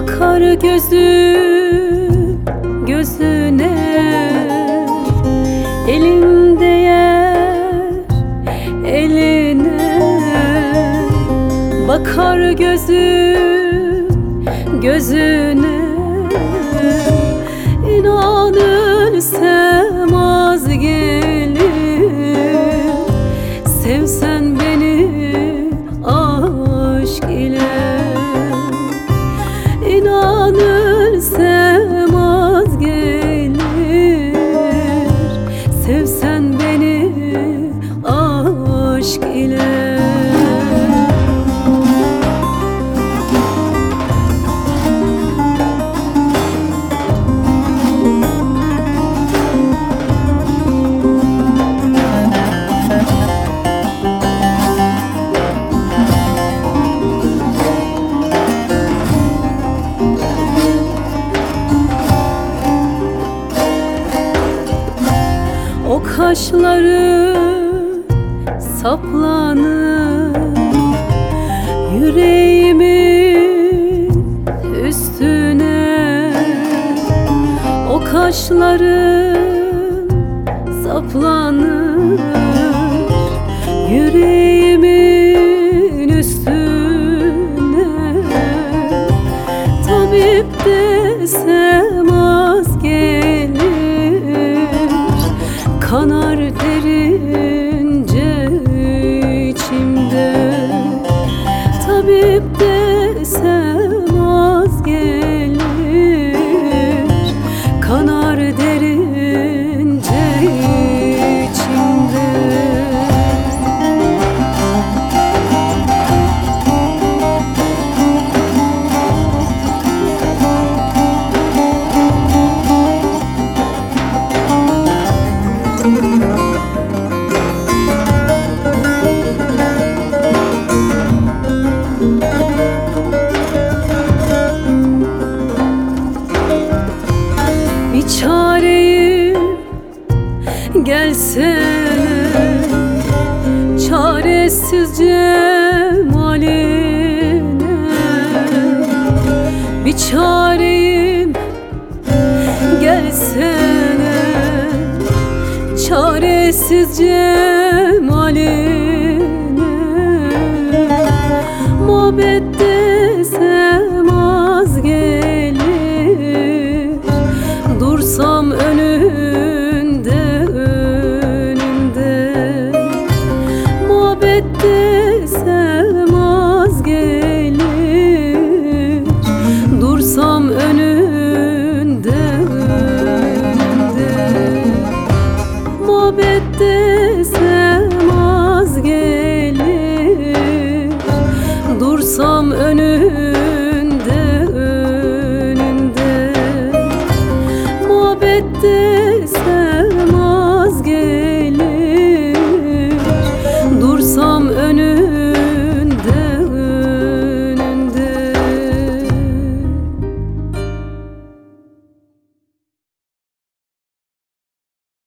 Bakar gözüm gözüne, elim değer eline. Bakar gözüm gözüne, İnan ölsem az gelir. Sevsen beni aşk ile, İnan ölsem az gelir. Sevsen beni aşk ile. O kaşları saplanır yüreğimin üstüne. O kaşların saplanır yüreğimin üstüne. Tabip desem az gelir, kanar derince içimde. Tabip desem az gelir, kanar derince içimde. Bir çareyim gelsene, çaresiz cemaline. Bir çareyim gelsene, çaresiz cemaline. Muhabbet desem az gelir, dursam önünde önünde. Muhabbet desem az gelir, dursam önünde önünde. Muhabbet desem az gelir, dursam önünde önünde. Muhabbet desem az gelir, dursam önünde.